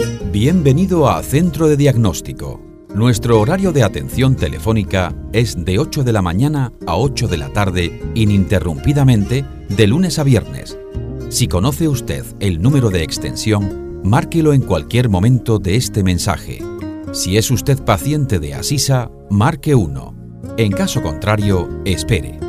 Bienvenido a Centro de Diagnóstico. Nuestro horario de atención telefónica es de 8 de la mañana a 8 de la tarde, ininterrumpidamente, de lunes a viernes. Si conoce usted el número de extensión, márquelo en cualquier momento de este mensaje. Si es usted paciente de Asisa, marque 1. En caso contrario, espere.